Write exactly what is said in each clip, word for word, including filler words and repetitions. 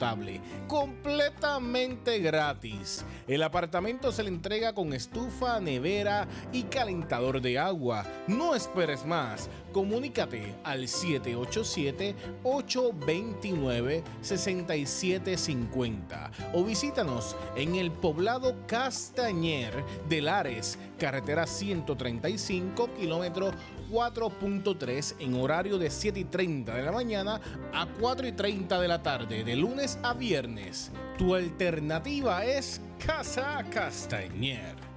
confortable, completamente gratis. El apartamento se le entrega con estufa, nevera y calentador de agua. No esperes más. Comunícate al siete ocho siete, ocho dos nueve, seis siete cinco cero o visítanos en el poblado Castañer de Lares, carretera ciento treinta y cinco, kilómetro cuatro punto tres, en horario de siete y treinta de la mañana a cuatro y treinta de la tarde, de lunes a viernes. Tu alternativa es Casa Castañer.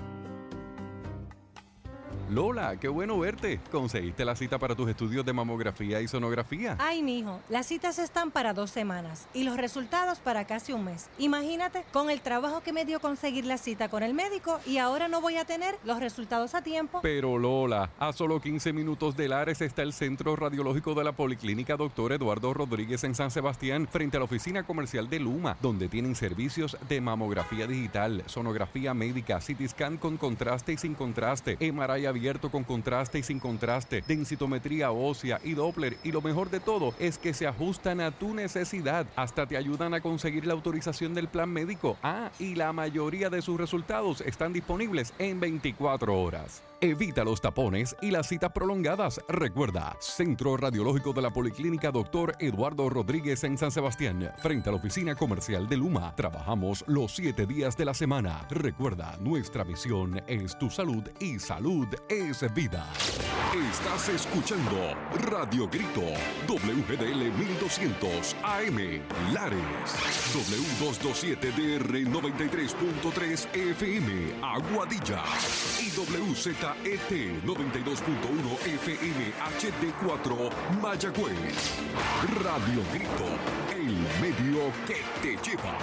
Lola, qué bueno verte. ¿Conseguiste la cita para tus estudios de mamografía y sonografía? Ay, mijo, las citas están para dos semanas y los resultados para casi un mes. Imagínate, con el trabajo que me dio conseguir la cita con el médico y ahora no voy a tener los resultados a tiempo. Pero Lola, a solo quince minutos de Lares está el Centro Radiológico de la Policlínica Doctor Eduardo Rodríguez en San Sebastián, frente a la oficina comercial de Luma, donde tienen servicios de mamografía digital, sonografía médica, C T scan con contraste y sin contraste, M R I abierto con contraste y sin contraste, densitometría ósea y Doppler, y lo mejor de todo es que se ajustan a tu necesidad, hasta te ayudan a conseguir la autorización del plan médico. Ah, y la mayoría de sus resultados están disponibles en veinticuatro horas. Evita los tapones y las citas prolongadas. Recuerda, Centro Radiológico de la Policlínica Doctor Eduardo Rodríguez en San Sebastián, frente a la oficina comercial de Luma. Trabajamos los siete días de la semana. Recuerda, nuestra misión es tu salud y salud es vida. Estás escuchando Radio Grito, W G D L mil doscientos A M, Lares, W doscientos veintisiete D R noventa y tres punto tres F M, Aguadilla, y W Z E T noventa y dos punto uno F M H D cuatro, Mayagüez. Radio Grito, el medio que te lleva.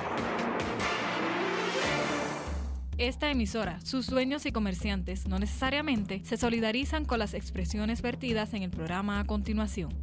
Esta emisora, sus dueños y comerciantes no necesariamente se solidarizan con las expresiones vertidas en el programa a continuación.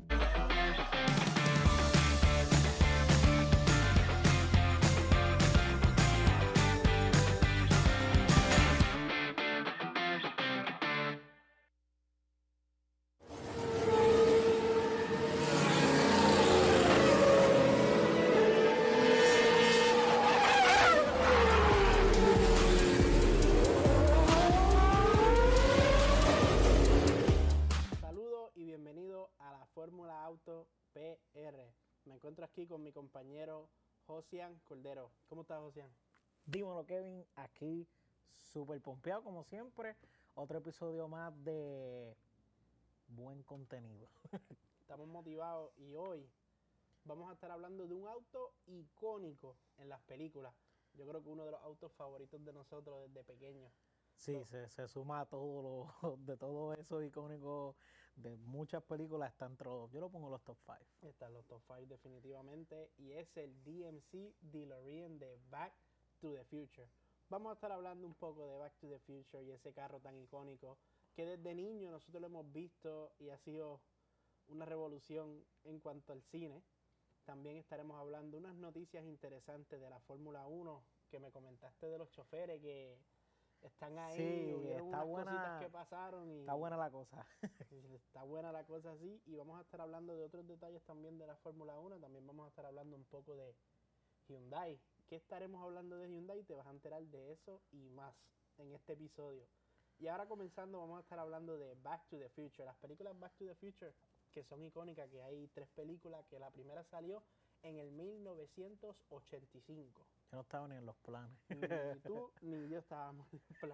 P R. Me encuentro aquí con mi compañero Josian Cordero. ¿Cómo estás, Josian? Dímelo, Kevin, aquí súper pompeado como siempre. Otro episodio más de buen contenido. Estamos motivados y hoy vamos a estar hablando de un auto icónico en las películas. Yo creo que uno de los autos favoritos de nosotros desde pequeños. Sí, no. se, se suma a todo lo de todo eso icónico de muchas películas. Está entre los, yo lo pongo en los top cinco. Está en los top cinco definitivamente. Y es el D M C DeLorean de Back to the Future. Vamos a estar hablando un poco de Back to the Future y ese carro tan icónico que desde niño nosotros lo hemos visto y ha sido una revolución en cuanto al cine. También estaremos hablando unas noticias interesantes de la Fórmula uno que me comentaste de los choferes que están ahí, sí, está unas buena, cositas que pasaron y está buena la cosa. Está buena la cosa, sí, y vamos a estar hablando de otros detalles también de la Fórmula uno. También vamos a estar hablando un poco de Hyundai. ¿Qué estaremos hablando de Hyundai? Te vas a enterar de eso y más en este episodio. Y ahora comenzando vamos a estar hablando de Back to the Future. Las películas Back to the Future, que son icónicas, que hay tres películas, que la primera salió en el mil novecientos ochenta y cinco. Yo no estaba ni en los planes. Ni tú ni yo estábamos en los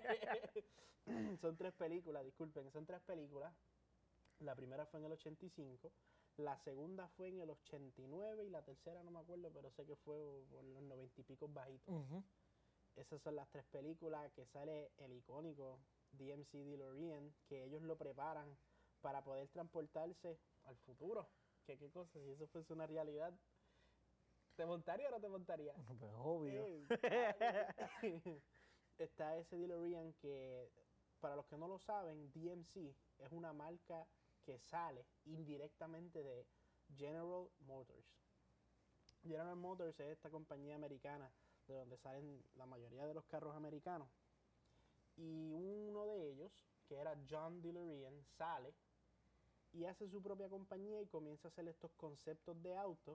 planes. Son tres películas, disculpen, son tres películas. La primera fue en el ochenta y cinco, la segunda fue en el ochenta y nueve y la tercera no me acuerdo, pero sé que fue por los noventa y pico bajitos. Uh-huh. Esas son las tres películas que sale el icónico D M C DeLorean, que ellos lo preparan para poder transportarse al futuro. ¿Qué, qué cosa? Si eso fuese una realidad, ¿te montaría o no te montaría? Pues obvio. Eh, está ese DeLorean que, para los que no lo saben, D M C es una marca que sale indirectamente de General Motors. General Motors es esta compañía americana de donde salen la mayoría de los carros americanos. Y uno de ellos, que era John DeLorean, sale y hace su propia compañía y comienza a hacer estos conceptos de autos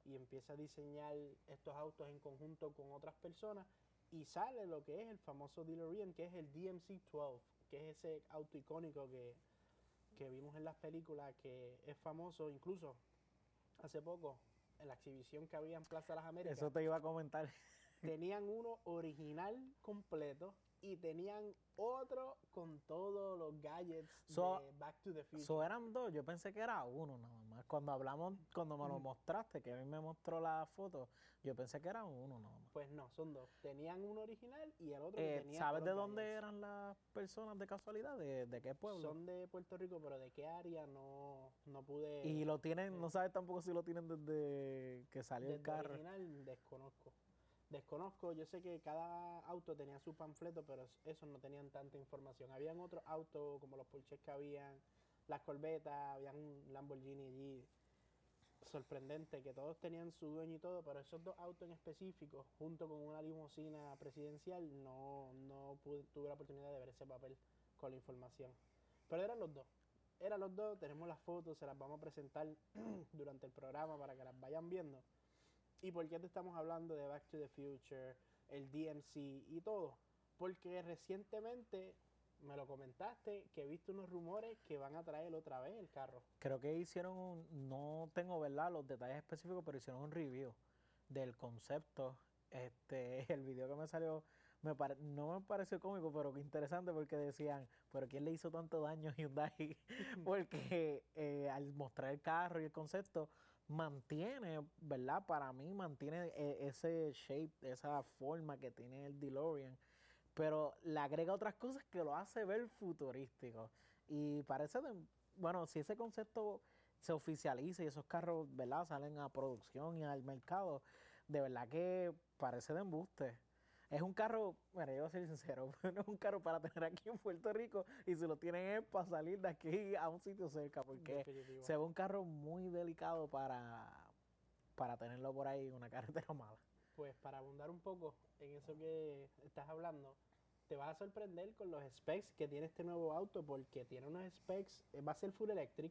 y empieza a diseñar estos autos en conjunto con otras personas y sale lo que es el famoso DeLorean, que es el D M C doce, que es ese auto icónico que, que vimos en las películas, que es famoso incluso hace poco en la exhibición que había en Plaza de las Américas. Eso te iba a comentar. Tenían uno original completo y tenían otro con todos los gadgets So- de Back to the Future. So eran dos, yo pensé que era uno nada más. Cuando hablamos, cuando me lo mostraste, que a mí me mostró la foto, yo pensé que era uno nada más. Pues no, son dos. Tenían uno original y el otro Eh, tenía ¿Sabes de otros dónde gadgets. eran las personas de casualidad? ¿De, de qué pueblo? Son de Puerto Rico, pero de qué área no, no pude... Y lo tienen, eh, no sabes tampoco si lo tienen desde que salió el Desde carro. original desconozco. Desconozco, yo sé que cada auto tenía su panfleto, pero es- esos no tenían tanta información. Habían otros autos, como los Porsches que habían, las Corvettes, habían un Lamborghini allí, sorprendente, que todos tenían su dueño y todo, pero esos dos autos en específico, junto con una limusina presidencial, no, no pude, tuve la oportunidad de ver ese papel con la información. Pero eran los dos. Eran los dos, tenemos las fotos, se las vamos a presentar durante el programa para que las vayan viendo. ¿Y por qué te estamos hablando de Back to the Future, el D M C y todo? Porque recientemente me lo comentaste que he visto unos rumores que van a traer otra vez el carro. Creo que hicieron un, no tengo verdad los detalles específicos, pero hicieron un review del concepto. Este, el video que me salió me pare- no me pareció cómico, pero que interesante porque decían, pero ¿quién le hizo tanto daño a Hyundai? Porque eh, al mostrar el carro y el concepto mantiene, ¿verdad? Para mí mantiene eh, ese shape, esa forma que tiene el DeLorean, pero le agrega otras cosas que lo hace ver futurístico. Y parece, de- bueno, si ese concepto se oficializa y esos carros, ¿verdad?, salen a producción y al mercado, de verdad que parece de embuste. Es un carro, mira, yo voy a ser sincero, no es un carro para tener aquí en Puerto Rico y si lo tienen es para salir de aquí a un sitio cerca, porque Definitivo. se ve un carro muy delicado para, para tenerlo por ahí en una carretera mala. Pues para abundar un poco en eso que estás hablando, te vas a sorprender con los specs que tiene este nuevo auto, porque tiene unos specs, eh, va a ser full electric,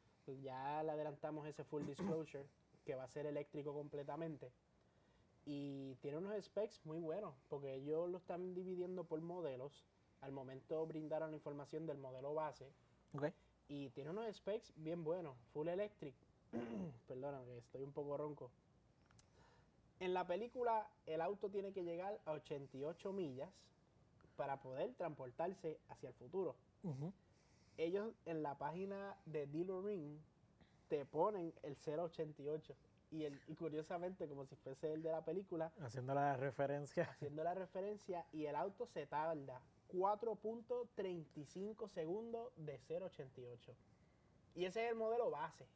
ya le adelantamos ese full disclosure, que va a ser eléctrico completamente, y tiene unos specs muy buenos, porque ellos lo están dividiendo por modelos. Al momento brindaron la información del modelo base, ¿Ok? y tiene unos specs bien buenos, full electric. Perdona, que estoy un poco ronco. En la película, el auto tiene que llegar a ochenta y ocho millas para poder transportarse hacia el futuro. Ujú. Ellos en la página de DeLorean te ponen el cero ochenta y ocho. Y, el, y curiosamente, como si fuese el de la película, Haciendo la referencia. haciendo la referencia, y el auto se tarda cuatro punto treinta y cinco segundos de cero ochenta y ocho. Y ese es el modelo base.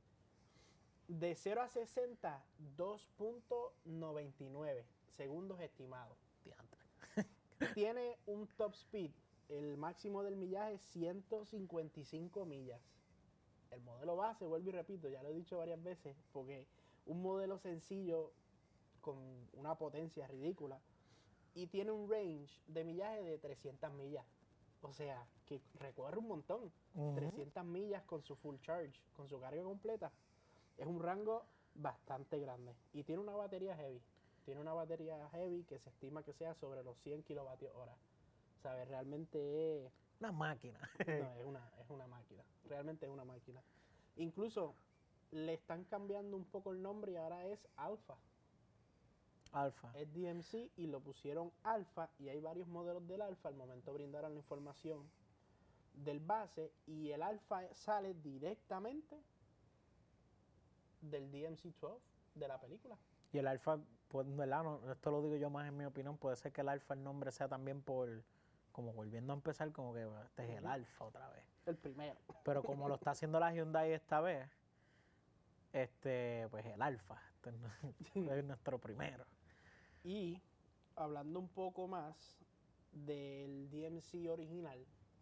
De cero a sesenta, dos punto noventa y nueve segundos estimados. Diantre. Tiene un top speed, el máximo del millaje, ciento cincuenta y cinco millas. El modelo base, vuelvo y repito, ya lo he dicho varias veces, porque un modelo sencillo con una potencia ridícula y tiene un range de millaje de trescientas millas. O sea, que recorre un montón. Ujú. trescientas millas con su full charge, con su carga completa. Es un rango bastante grande. Y tiene una batería heavy. Tiene una batería heavy que se estima que sea sobre los cien kilovatios hora. ¿Sabes? Realmente es, Una máquina. no, es, una, es una máquina. Realmente es una máquina. Incluso le están cambiando un poco el nombre y ahora es Alpha. Alfa. Es D M C y lo pusieron Alpha, y hay varios modelos del Alpha. Al momento brindaron la información del base, y el Alpha sale directamente del D M C doce de la película. Y el alfa, pues, ¿verdad? No, esto lo digo yo más en mi opinión, puede ser que el alfa el nombre sea también por, como volviendo a empezar, como que bueno, este es el Ujú. alfa otra vez. El primero. Pero como lo está haciendo la Hyundai esta vez, este, pues el alfa, este es nu- es nuestro primero. Y hablando un poco más del D M C original,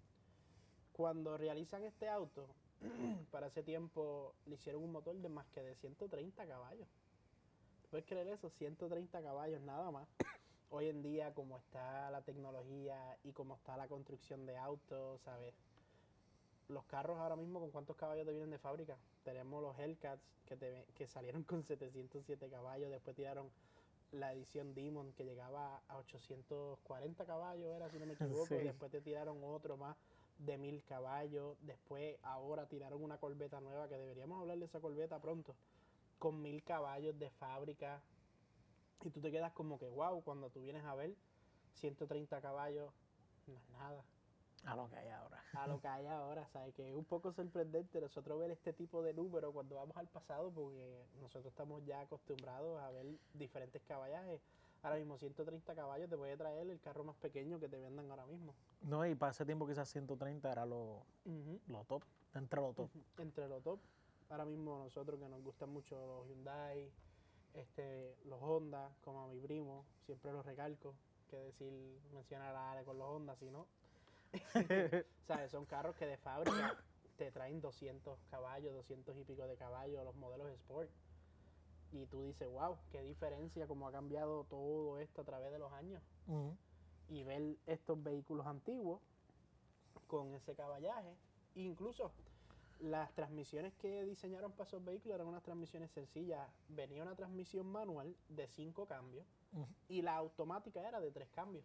cuando realizan este auto, para ese tiempo le hicieron un motor de más que de ciento treinta caballos. ¿Puedes creer eso? ciento treinta caballos nada más. Hoy en día, como está la tecnología y como está la construcción de autos, ¿sabes? los carros ahora mismo, ¿con cuántos caballos te vienen de fábrica? Tenemos los Hellcats que, te, que salieron con setecientos siete caballos, después tiraron la edición Demon que llegaba a ochocientos cuarenta caballos, era si no me equivoco, sí. Después te tiraron otro más de mil caballos, después ahora tiraron una Corvette nueva, que deberíamos hablar de esa Corvette pronto, con mil caballos de fábrica, y tú te quedas como que wow, cuando tú vienes a ver ciento treinta caballos, no es nada. A lo que hay ahora. A lo que hay ahora, ¿sabes? Que es un poco sorprendente nosotros ver este tipo de números cuando vamos al pasado, porque nosotros estamos ya acostumbrados a ver diferentes caballajes. Ahora mismo ciento treinta caballos te puede traer el carro más pequeño que te vendan ahora mismo. No, y para ese tiempo quizás ciento treinta era lo, uh-huh. lo top, entre lo top. Uh-huh. Entre lo top. Ahora mismo nosotros que nos gustan mucho los Hyundai, este, los Honda, como a mi primo, siempre los recalco, que decir, mencionar a Ale con los Honda, si no. ¿Sabes? Son carros que de fábrica te traen doscientos caballos, doscientos y pico de caballos, los modelos Sport. Y tú dices, wow, qué diferencia, cómo ha cambiado todo esto a través de los años. Uh-huh. Y ver estos vehículos antiguos con ese caballaje. Incluso las transmisiones que diseñaron para esos vehículos eran unas transmisiones sencillas. Venía una transmisión manual de cinco cambios uh-huh. y la automática era de tres cambios.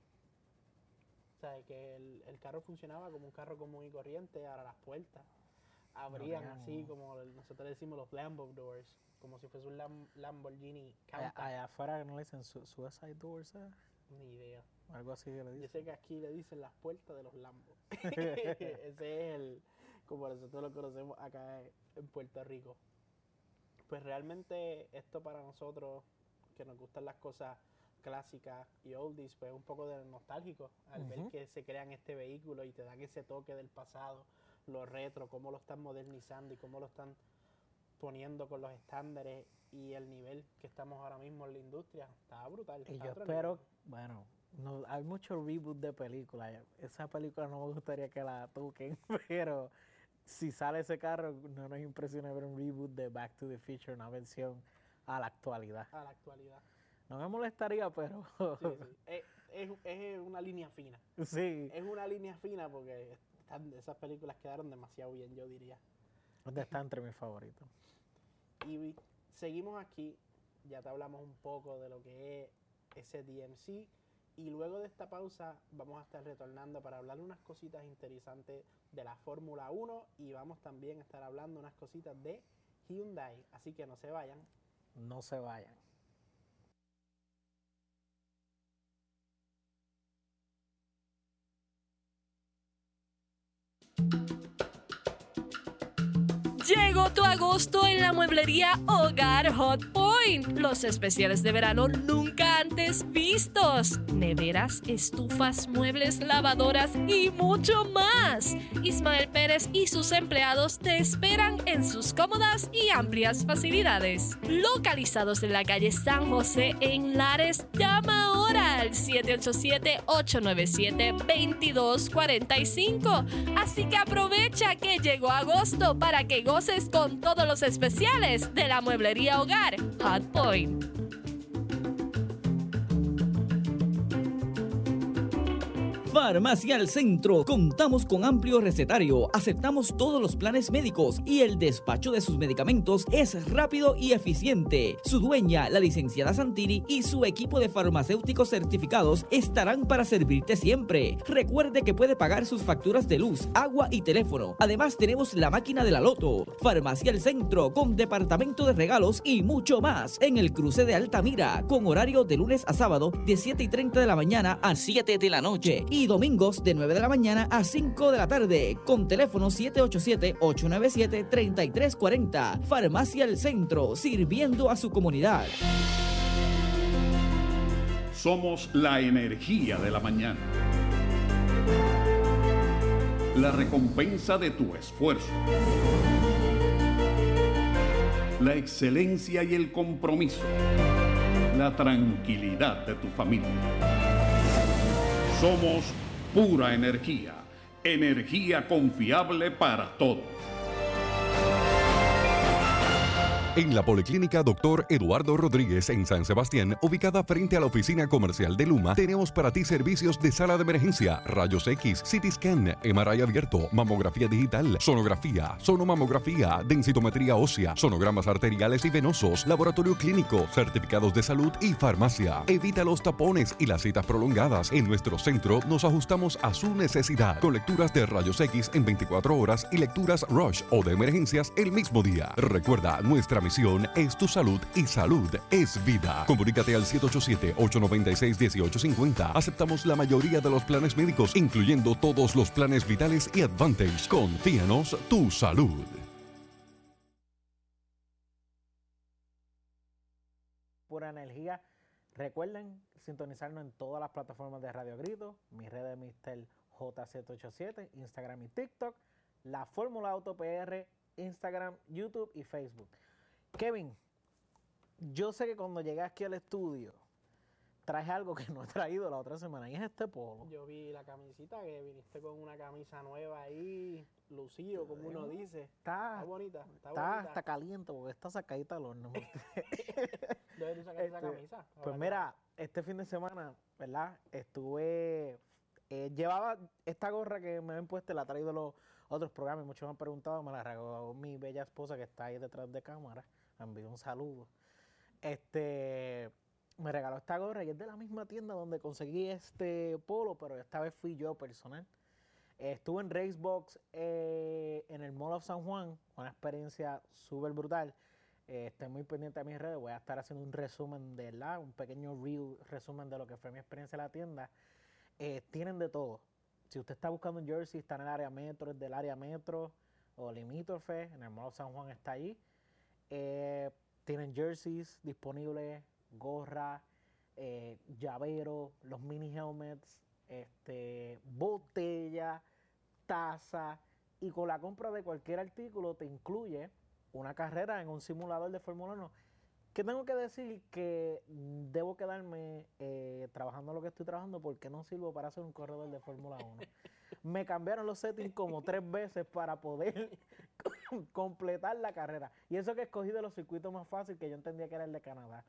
O sea, que el, el carro funcionaba como un carro común y corriente. Ahora las puertas abrían no, así, como nosotros decimos los Lambo doors, como si fuese un Lam, Lamborghini Allá, allá afuera no le dicen su, suicide doors, ¿eh? Ni idea. Algo así que le dicen. Yo sé que aquí le dicen las puertas de los Lambo. Ese es el, como nosotros lo conocemos acá en Puerto Rico. Pues realmente esto para nosotros, que nos gustan las cosas clásicas y oldies, pues un poco de nostálgico al uh-huh. ver que se crean este vehículo y te dan ese toque del pasado, lo retro, cómo lo están modernizando y cómo lo están poniendo con los estándares y el nivel que estamos ahora mismo en la industria. Está brutal. Y yo espero, nivel. bueno, no, hay mucho reboot de películas. Esa película no me gustaría que la toquen, pero si sale ese carro, no nos impresiona ver un reboot de Back to the Future, una versión a la actualidad. A la actualidad. No me molestaría, pero... Sí, sí. Es, es, es una línea fina. Sí. Es una línea fina porque están, esas películas quedaron demasiado bien, yo diría. Está entre mis favoritos. Y seguimos aquí, ya te hablamos un poco de lo que es ese D M C. Y luego de esta pausa vamos a estar retornando para hablar unas cositas interesantes de la Fórmula uno. Y vamos también a estar hablando unas cositas de Hyundai. Así que no se vayan. No se vayan. Llegó tu agosto en la mueblería Hogar Hot Point. Los especiales de verano nunca antes vistos. Neveras, estufas, muebles, lavadoras y mucho más. Ismael Pérez y sus empleados te esperan en sus cómodas y amplias facilidades. Localizados en la calle San José en Lares, llama ahora al siete ocho siete, ocho nueve siete, dos dos cuatro cinco. Así que aprovecha que llegó agosto para que goces con todos los especiales de la mueblería Hogar Hot Point. Farmacia al Centro. Contamos con amplio recetario, aceptamos todos los planes médicos y el despacho de sus medicamentos es rápido y eficiente. Su dueña, la licenciada Santini, y su equipo de farmacéuticos certificados estarán para servirte siempre. Recuerde que puede pagar sus facturas de luz, agua y teléfono. Además tenemos la máquina de la Loto. Farmacia al Centro con departamento de regalos y mucho más en el cruce de Altamira, con horario de lunes a sábado de siete y treinta de la mañana a siete de la noche y domingos de nueve de la mañana a cinco de la tarde, con teléfono siete ocho siete, ocho nueve siete, tres tres cuatro cero. Farmacia El Centro, sirviendo a su comunidad. Somos la energía de la mañana. La recompensa de tu esfuerzo. La excelencia y el compromiso. La tranquilidad de tu familia. Somos pura energía, energía confiable para todos. En la Policlínica Doctor Eduardo Rodríguez en San Sebastián, ubicada frente a la oficina comercial de Luma, tenemos para ti servicios de sala de emergencia, rayos X, C T scan, M R I abierto, mamografía digital, sonografía, sonomamografía, densitometría ósea, sonogramas arteriales y venosos, laboratorio clínico, certificados de salud y farmacia. Evita los tapones y las citas prolongadas. En nuestro centro nos ajustamos a su necesidad, con lecturas de rayos X en veinticuatro horas y lecturas Rush o de emergencias el mismo día. Recuerda, nuestra misión es tu salud y salud es vida. Comunícate al siete ocho siete, ocho nueve seis, uno ocho cinco cero. Aceptamos la mayoría de los planes médicos, incluyendo todos los planes vitales y Advantage. Confíanos tu salud. Pura energía. Recuerden sintonizarnos en todas las plataformas de Radio Grito, mi red de mister J siete ocho siete, Instagram y TikTok, la Fórmula Auto P R, Instagram, YouTube y Facebook. Kevin, yo sé que cuando llegué aquí al estudio traje algo que no he traído la otra semana y es este polo. Yo vi la camisita, que viniste con una camisa nueva ahí, lucido, como uno dice. Está, está bonita, está, está, bonita. está caliente porque está sacadita al horno. ¿Dónde tú sacaste esa Este, camisa? Pues mira, este fin de semana, ¿verdad? Estuve, eh, llevaba esta gorra que me habían puesto, la he traído los otros programas, muchos me han preguntado, me la regaló mi bella esposa que está ahí detrás de cámara, me envió un saludo. Este, me regaló esta gorra y es de la misma tienda donde conseguí este polo, pero esta vez fui yo personal. Eh, estuve en Racebox eh, en el Mall of San Juan, una experiencia súper brutal. Eh, estoy muy pendiente de mis redes, voy a estar haciendo un resumen de la, un pequeño reel resumen de lo que fue mi experiencia en la tienda. Eh, tienen de todo. Si usted está buscando un jersey, está en el área metro, es del área metro o limítrofe, en el Mall of San Juan está ahí. Eh, tienen jerseys disponibles, gorra, eh, llavero, los mini helmets, este, botella, taza, y con la compra de cualquier artículo te incluye una carrera en un simulador de Fórmula uno. Que tengo que decir que debo quedarme eh, trabajando lo que estoy trabajando porque no sirvo para ser un corredor de Fórmula uno. Me cambiaron los settings como tres veces para poder completar la carrera. Y eso que escogí de los circuitos más fáciles, que yo entendía que era el de Canadá.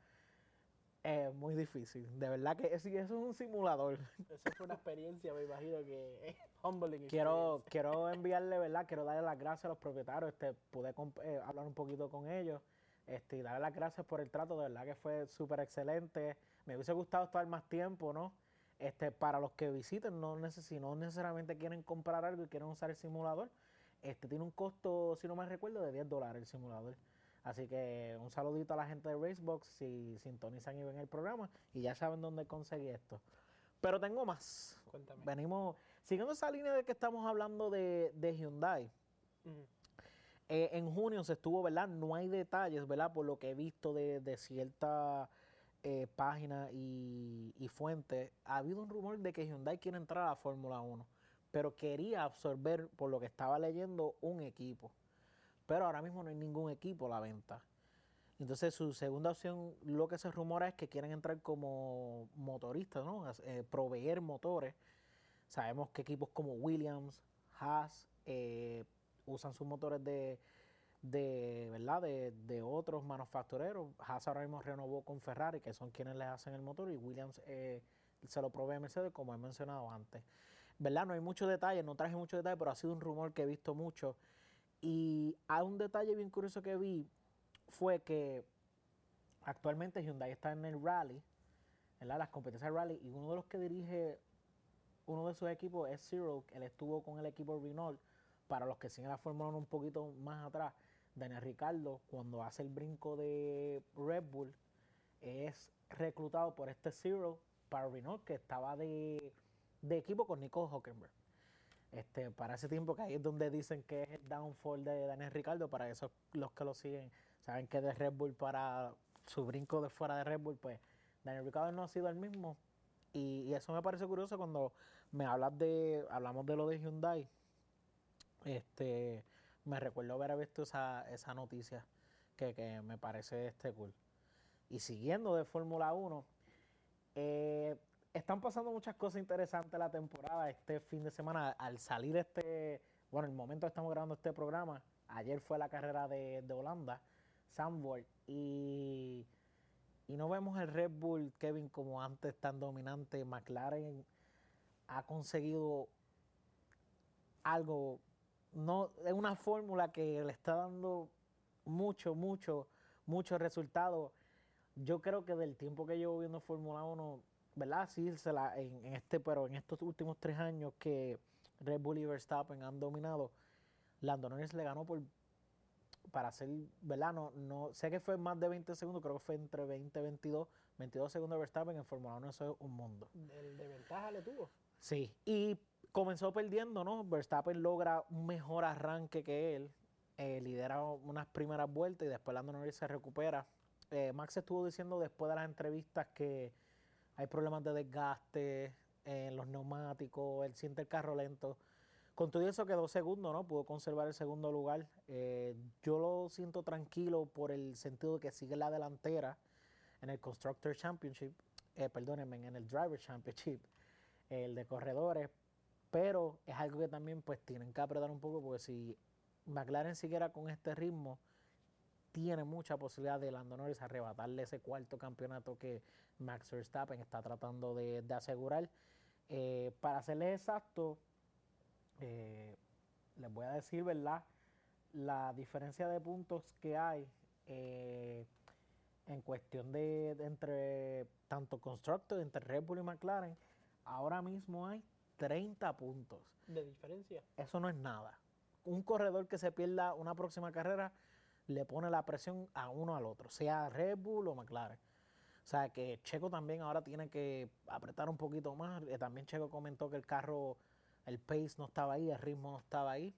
Es muy difícil. De verdad que eso, eso es un simulador. Eso fue una experiencia, me imagino que es humbling. Quiero, quiero enviarle, ¿verdad? Quiero darle las gracias a los propietarios. Este, pude eh, hablar un poquito con ellos. Este, y darle las gracias por el trato, de verdad que fue súper excelente. Me hubiese gustado estar más tiempo, ¿no? Este, para los que visiten, no neces si no necesariamente quieren comprar algo y quieren usar el simulador, este tiene un costo, si no me recuerdo, de diez dólares el simulador. Así que un saludito a la gente de Racebox si sintonizan y ven el programa y ya saben dónde conseguir esto. Pero tengo más. Cuéntame. Venimos, siguiendo esa línea de que estamos hablando de, de Hyundai. Uh-huh. Eh, en junio se estuvo, ¿verdad? No hay detalles, ¿verdad? Por lo que he visto de, de cierta eh, página y, y fuente. Ha habido un rumor de que Hyundai quiere entrar a la Fórmula uno, pero quería absorber, por lo que estaba leyendo, un equipo. Pero ahora mismo no hay ningún equipo a la venta. Entonces su segunda opción, lo que se rumora es que quieren entrar como motoristas, ¿no? Eh, proveer motores. Sabemos que equipos como Williams, Haas, eh, usan sus motores de, de ¿verdad? De, de otros manufactureros. Haas ahora mismo renovó con Ferrari, que son quienes les hacen el motor, y Williams eh, se lo provee a Mercedes, como he mencionado antes. ¿Verdad? No hay muchos detalles, no traje muchos detalles, pero ha sido un rumor que he visto mucho. Y hay un detalle bien curioso que vi, fue que actualmente Hyundai está en el rally, ¿verdad? Las competencias de rally, y uno de los que dirige uno de sus equipos es Cyril, él estuvo con el equipo Renault. Para los que siguen la Fórmula uno un poquito más atrás, Daniel Ricciardo, cuando hace el brinco de Red Bull, es reclutado por este Cyril para Renault, que estaba de, de equipo con Nico Hülkenberg. Este, para ese tiempo, que ahí es donde dicen que es el downfall de Daniel Ricciardo, para esos los que lo siguen, saben que de Red Bull para su brinco de fuera de Red Bull, pues Daniel Ricciardo no ha sido el mismo. Y, y eso me parece curioso cuando me hablas de, hablamos de lo de Hyundai. Este, me recuerdo haber visto esa, esa noticia que, que me parece este cool. Y siguiendo de Fórmula uno, eh, están pasando muchas cosas interesantes la temporada. Este fin de semana, al salir este, bueno, el momento que estamos grabando este programa, ayer fue la carrera de, de Holanda, Zandvoort, y, y no vemos el Red Bull, Kevin, como antes tan dominante. McLaren ha conseguido algo, no es una fórmula que le está dando mucho, mucho, mucho resultado. Yo creo que del tiempo que llevo viendo Fórmula uno, ¿verdad? Sí, se la, en, en este, pero en estos últimos tres años que Red Bull y Verstappen han dominado, Lando Norris le ganó por para hacer, ¿verdad? No, no, sé que fue más de veinte segundos, creo que fue entre veinte y veintidós, veintidós segundos de Verstappen. En Fórmula uno eso es un mundo. El de ventaja le tuvo. Sí, y comenzó perdiendo, ¿no? Verstappen logra un mejor arranque que él, eh, lidera unas primeras vueltas y después Lando Norris se recupera. Eh, Max estuvo diciendo después de las entrevistas que hay problemas de desgaste en los neumáticos, él siente el carro lento. Con todo eso quedó segundo, ¿no? Pudo conservar el segundo lugar. Eh, yo lo siento tranquilo por el sentido de que sigue la delantera en el Constructor Championship, eh, perdónenme, en el Driver Championship, el de corredores, pero es algo que también pues tienen que apretar un poco, porque si McLaren siguiera con este ritmo, tiene mucha posibilidad de Lando Norris arrebatarle ese cuarto campeonato que Max Verstappen está tratando de, de asegurar. Eh, para serles exacto, eh, les voy a decir, ¿verdad?, la diferencia de puntos que hay eh, en cuestión de, de entre tanto Constructor, entre Red Bull y McLaren. Ahora mismo hay treinta puntos. ¿De diferencia? Eso no es nada. Un corredor que se pierda una próxima carrera le pone la presión a uno al otro, sea Red Bull o McLaren. O sea que Checo también ahora tiene que apretar un poquito más. Eh, también Checo comentó que el carro, el pace no estaba ahí, el ritmo no estaba ahí.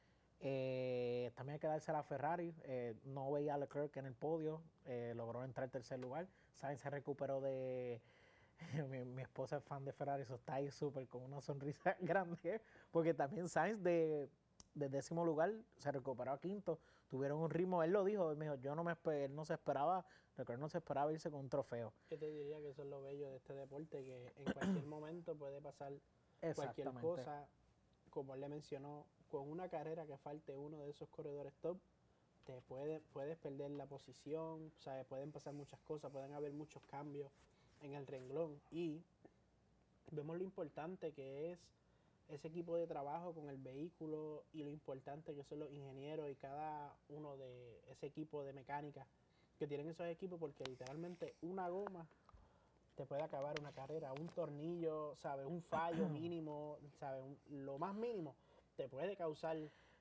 Eh, también hay que dársela a Ferrari. Eh, no veía a Leclerc en el podio, eh, logró entrar en tercer lugar. Sainz se recuperó de... mi, mi esposa es fan de Ferrari, eso está ahí súper con una sonrisa grande, porque también Sainz de, de décimo lugar se recuperó a quinto. Tuvieron un ritmo, él lo dijo, él me dijo, yo no me él no se esperaba, Leclerc no se esperaba irse con un trofeo. Yo te diría que eso es lo bello de este deporte, que en cualquier momento puede pasar cualquier cosa. Como él le mencionó, con una carrera que falte uno de esos corredores top, te puede, puedes perder la posición, o sea, pueden pasar muchas cosas, pueden haber muchos cambios en el renglón, y vemos lo importante que es ese equipo de trabajo con el vehículo y lo importante que son los ingenieros y cada uno de ese equipo de mecánica que tienen esos equipos, porque literalmente una goma te puede acabar una carrera, un tornillo, ¿sabes? Un fallo mínimo, ¿sabes? Un, lo más mínimo te puede causar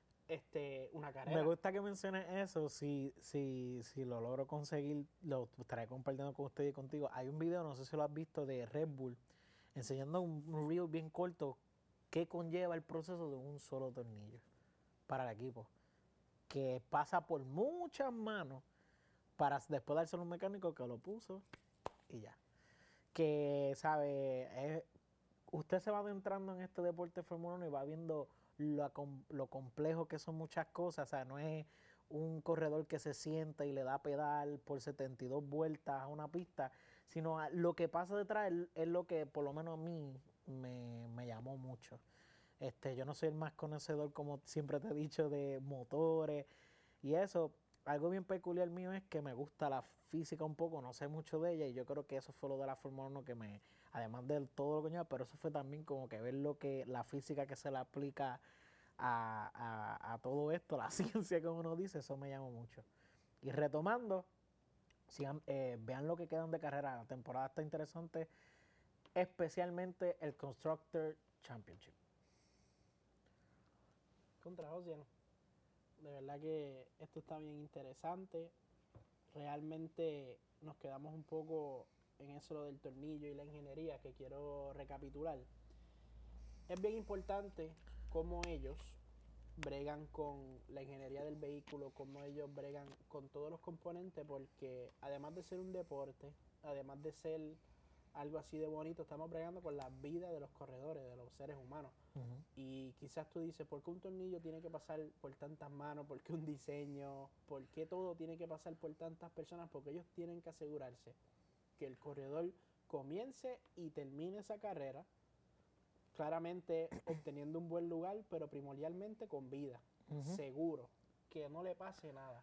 este, una carrera. Me gusta que menciones eso. Si, si, si lo logro conseguir, lo estaré compartiendo con usted y contigo. Hay un video, no sé si lo has visto, de Red Bull, enseñando un, un reel bien corto que conlleva el proceso de un solo tornillo para el equipo, que pasa por muchas manos para después dárselo a un mecánico que lo puso y ya. Que, ¿sabe? Es, usted se va adentrando en este deporte de Fórmula uno y va viendo lo, lo complejo que son muchas cosas. O sea, no es un corredor que se sienta y le da pedal por setenta y dos vueltas a una pista, sino a, lo que pasa detrás es, es lo que por lo menos a mí me, me llamó mucho. Este, yo no soy el más conocedor, como siempre te he dicho, de motores y eso. Algo bien peculiar mío es que me gusta la física un poco, no sé mucho de ella, y yo creo que eso fue lo de la Fórmula uno que me, además de todo lo que lleva, pero eso fue también como que ver lo que, la física que se le aplica a, a, a todo esto, la ciencia, como uno dice, eso me llamó mucho. Y retomando, sigan, eh, vean lo que quedan de carrera, la temporada está interesante, especialmente el Constructor Championship. Contra Ocean. De verdad que esto está bien interesante. Realmente nos quedamos un poco en eso lo del tornillo y la ingeniería, que quiero recapitular. Es bien importante cómo ellos bregan con la ingeniería del vehículo, cómo ellos bregan con todos los componentes, porque además de ser un deporte, además de ser algo así de bonito, estamos bregando con la vida de los corredores, de los seres humanos. Uh-huh. Y quizás tú dices, ¿por qué un tornillo tiene que pasar por tantas manos? ¿Por qué un diseño? ¿Por qué todo tiene que pasar por tantas personas? Porque ellos tienen que asegurarse que el corredor comience y termine esa carrera, claramente obteniendo un buen lugar, pero primordialmente con vida, uh-huh. seguro, que no le pase nada.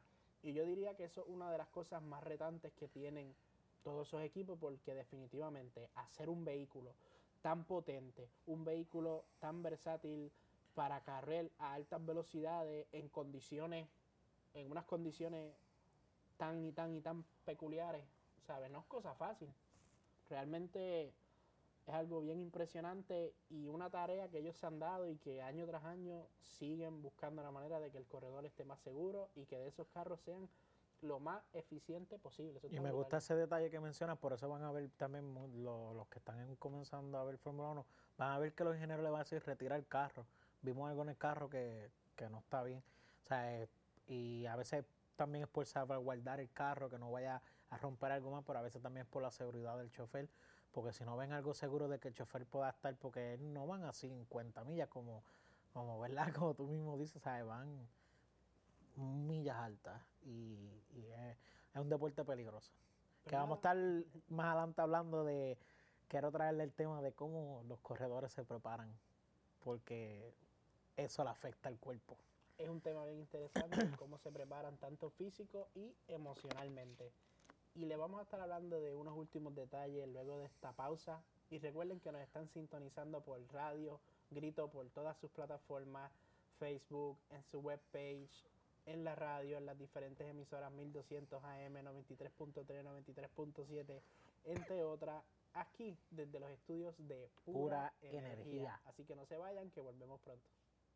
Y yo diría que eso es una de las cosas más retantes que tienen todos esos equipos, porque definitivamente hacer un vehículo tan potente, un vehículo tan versátil para correr a altas velocidades en condiciones, en unas condiciones tan y tan y tan peculiares, ¿sabes? No es cosa fácil. Realmente es algo bien impresionante y una tarea que ellos se han dado y que año tras año siguen buscando la manera de que el corredor esté más seguro y que de esos carros sean lo más eficiente posible. Eso y me gusta ese detalle que mencionas, por eso van a ver también lo, los que están en, comenzando a ver Fórmula uno, van a ver que los ingenieros le van a decir retirar el carro. Vimos algo en el carro que, que no está bien. O sea, eh, y a veces también es por salvaguardar el carro, que no vaya a romper algo más, pero a veces también es por la seguridad del chofer, porque si no ven algo seguro de que el chofer pueda estar, porque no van a cincuenta millas como, como ¿verdad? Como tú mismo dices, ¿sabes? Van millas altas y, y es, es un deporte peligroso. Pero que vamos a estar más adelante hablando de, quiero traerle el tema de cómo los corredores se preparan, porque eso le afecta al cuerpo. Es un tema bien interesante, cómo se preparan tanto físico y emocionalmente. Y le vamos a estar hablando de unos últimos detalles luego de esta pausa. Y recuerden que nos están sintonizando por Radio Grito, por todas sus plataformas, Facebook, en su webpage, en la radio, en las diferentes emisoras mil doscientos A M, noventa y tres punto tres, noventa y tres punto siete, entre otras, aquí desde los estudios de Pura, Pura energía. energía. Así que no se vayan, que volvemos pronto.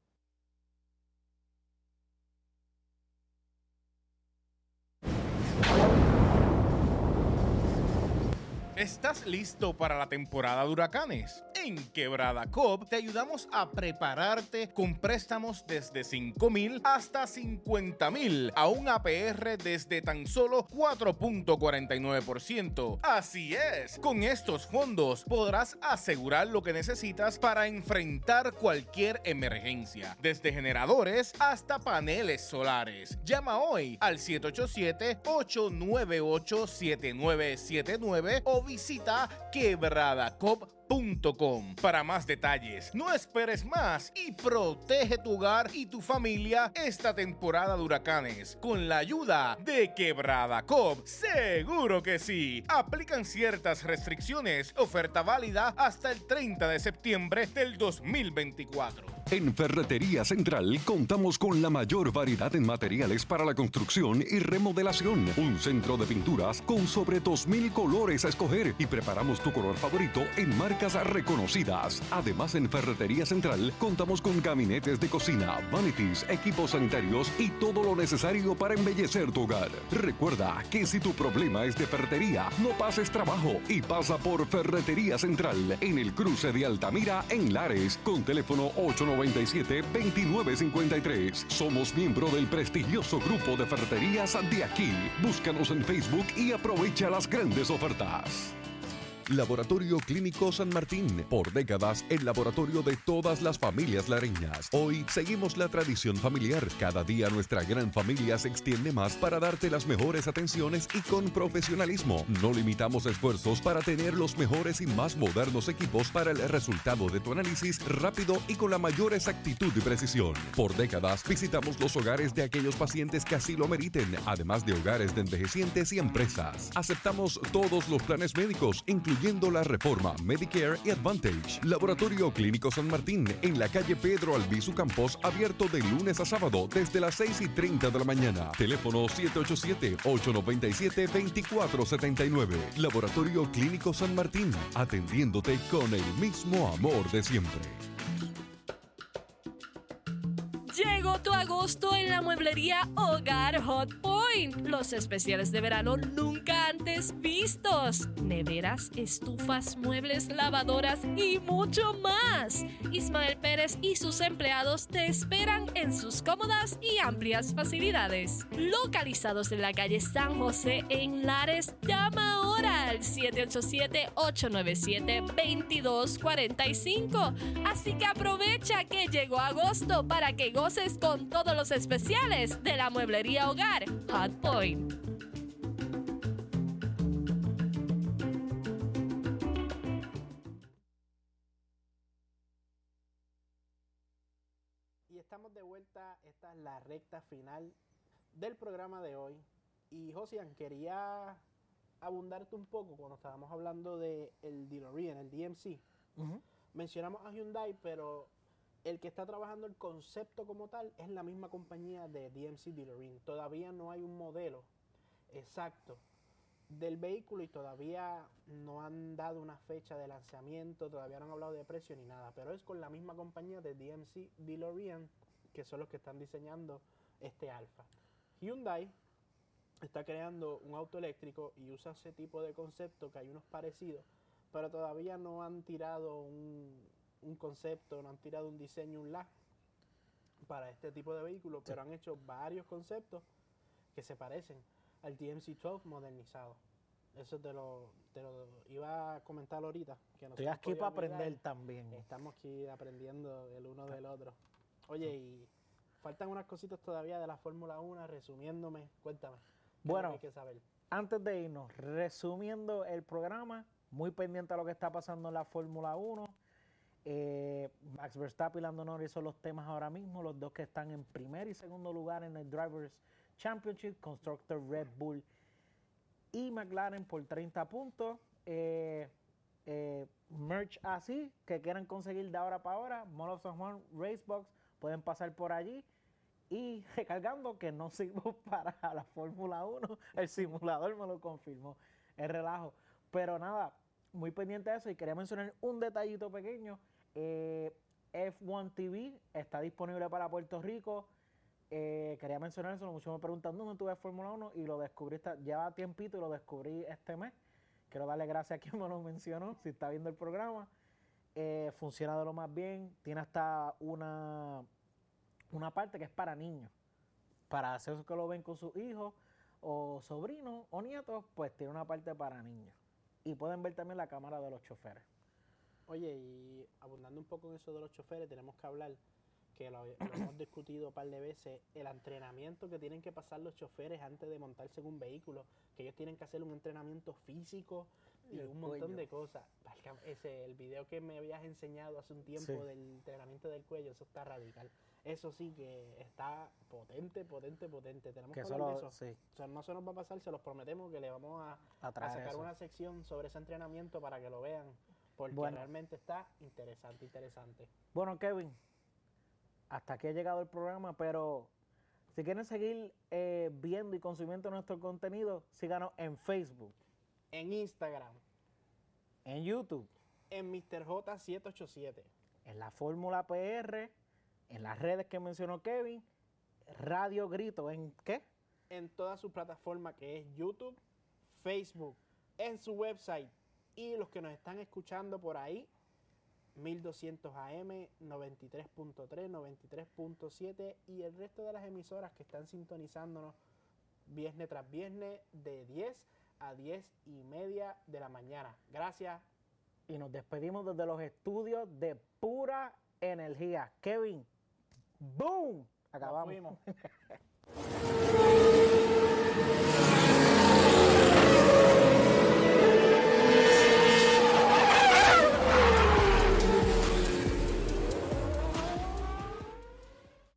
¿Estás listo para la temporada de huracanes? En Quebrada Coop te ayudamos a prepararte con préstamos desde cinco mil hasta cincuenta mil a un A P R desde tan solo cuatro punto cuarenta y nueve por ciento. Así es, con estos fondos podrás asegurar lo que necesitas para enfrentar cualquier emergencia, desde generadores hasta paneles solares. Llama hoy al siete ocho siete, ocho nueve ocho, siete nueve siete nueve o visita quebrada coop punto com para más detalles. No esperes más y protege tu hogar y tu familia esta temporada de huracanes con la ayuda de Quebrada Coop. ¡Seguro que sí! Aplican ciertas restricciones. Oferta válida hasta el treinta de septiembre del dos mil veinticuatro. En Ferretería Central contamos con la mayor variedad en materiales para la construcción y remodelación. Un centro de pinturas con sobre dos mil colores a escoger y preparamos tu color favorito en marcas reconocidas. Además, en Ferretería Central contamos con gabinetes de cocina, vanities, equipos sanitarios y todo lo necesario para embellecer tu hogar. Recuerda que si tu problema es de ferretería, no pases trabajo y pasa por Ferretería Central en el cruce de Altamira en Lares con teléfono ocho nueve siete, dos nueve cinco tres. Somos miembro del prestigioso grupo de ferreterías de aquí. Búscanos en Facebook y aprovecha las grandes ofertas. Laboratorio Clínico San Martín, por décadas el laboratorio de todas las familias lareñas. Hoy seguimos la tradición familiar. Cada día nuestra gran familia se extiende más para darte las mejores atenciones y con profesionalismo. No limitamos esfuerzos para tener los mejores y más modernos equipos para el resultado de tu análisis rápido y con la mayor exactitud y precisión. Por décadas visitamos los hogares de aquellos pacientes que así lo meriten, además de hogares de envejecientes y empresas. Aceptamos todos los planes médicos, incluyendo la Reforma, Medicare y Advantage. Laboratorio Clínico San Martín, en la calle Pedro Albizu Campos, abierto de lunes a sábado desde las seis y treinta de la mañana. Teléfono siete ocho siete, ocho nueve siete, dos cuatro siete nueve. Laboratorio Clínico San Martín, atendiéndote con el mismo amor de siempre. Llegó tu agosto en la mueblería Hogar Hot Point. Los especiales de verano nunca antes vistos. Neveras, estufas, muebles, lavadoras y mucho más. Ismael Pérez y sus empleados te esperan en sus cómodas y amplias facilidades. Localizados en la calle San José en Lares, llama ahora al siete ocho siete, ocho nueve siete, dos dos cuatro cinco. Así que aprovecha que llegó agosto para que goces con todos los especiales de la mueblería Hogar Hot Point. Y estamos de vuelta, esta es la recta final del programa de hoy. Y Josian, quería abundarte un poco cuando estábamos hablando de el DeLorean, el D M C. Ujú. Mencionamos a Hyundai, pero el que está trabajando el concepto como tal es la misma compañía de D M C DeLorean. Todavía no hay un modelo exacto del vehículo y todavía no han dado una fecha de lanzamiento, todavía no han hablado de precio ni nada, pero es con la misma compañía de D M C DeLorean que son los que están diseñando este Alfa. Hyundai está creando un auto eléctrico y usa ese tipo de concepto, que hay unos parecidos, pero todavía no han tirado un, un concepto, no han tirado un diseño, un L A para este tipo de vehículo, pero han hecho varios conceptos que se parecen al D M C doce modernizado. Eso te lo, te lo iba a comentar ahorita. Que no Estoy se nos aquí podía para olvidar. aprender también. Estamos aquí aprendiendo el uno del otro. Oye, y faltan unas cositas todavía de la Fórmula uno, resumiéndome, cuéntame. ¿qué es lo Bueno, que hay que saber? Antes de irnos, resumiendo el programa, muy pendiente a lo que está pasando en la Fórmula uno. Eh, Max Verstappen y Lando Norris son los temas ahora mismo, los dos que están en primer y segundo lugar en el Drivers' Championship, Constructor Red Bull y McLaren por treinta puntos. Eh, eh, merch así, que quieran conseguir de ahora para ahora, Mall of San Juan Racebox, pueden pasar por allí. Y recargando que no sirvo para la Fórmula uno, el simulador me lo confirmó, es relajo. Pero nada, muy pendiente de eso y quería mencionar un detallito pequeño. Eh, F uno T V está disponible para Puerto Rico. Eh, quería mencionar eso, muchos me preguntan dónde tuve Fórmula uno y lo descubrí, está, lleva tiempito y lo descubrí este mes. Quiero darle gracias a quien me lo mencionó, si está viendo el programa. Eh, funciona de lo más bien, tiene hasta una... una parte que es para niños, para hacer que lo ven con sus hijos o sobrinos o nietos, pues tiene una parte para niños. Y pueden ver también la cámara de los choferes. Oye, y abundando un poco en eso de los choferes, tenemos que hablar, que lo, lo hemos discutido un par de veces, el entrenamiento que tienen que pasar los choferes antes de montarse en un vehículo, que ellos tienen que hacer un entrenamiento físico y El un montón cuello. de cosas. Ese, el video que me habías enseñado hace un tiempo Sí. del entrenamiento del cuello, eso está radical. Eso sí que está potente, potente, potente. Tenemos que, Que hablar solo, de eso. sí, O sea, no se nos va a pasar, se los prometemos que le vamos a, a a traer sacar eso. una sección sobre ese entrenamiento para que lo vean, porque Bueno. realmente está interesante, interesante. Bueno, Kevin, hasta aquí ha llegado el programa, pero si quieren seguir eh, viendo y consumiendo nuestro contenido, síganos en Facebook, En Instagram, en YouTube, en mister J siete ocho siete. en la Fórmula P R, en las redes que mencionó Kevin, Radio Grito, ¿en qué? En toda su plataforma que es YouTube, Facebook, en su website y los que nos están escuchando por ahí, mil doscientos A M, noventa y tres punto tres, noventa y tres punto siete y el resto de las emisoras que están sintonizándonos viernes tras viernes de diez a diez y media de la mañana. Gracias. Y nos despedimos desde los estudios de Pura Energía. Kevin, ¡boom! Acabamos. Nos fuimos.